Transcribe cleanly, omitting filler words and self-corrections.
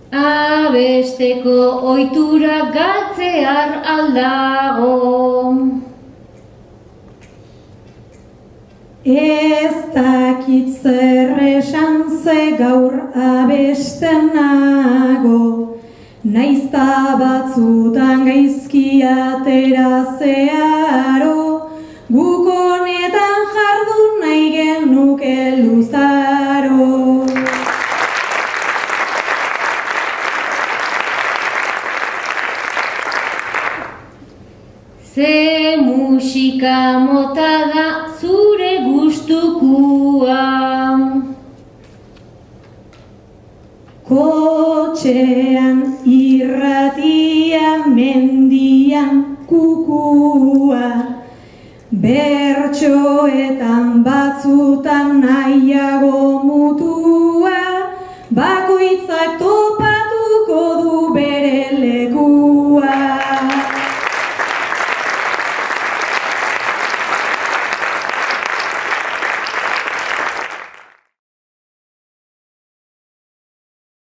Abesteko ohitura galtzear aldago. Ez dakit zer esan ze gaur abesten nago, naizta batzutan gaizki atera zeharo, guk honetan jardun nahi genuke luzaro. Ze musika mota da zure gustukua? Kotxean irratian mendian kukua, bertsoetan batzutan nahiago mutua, bakoitzak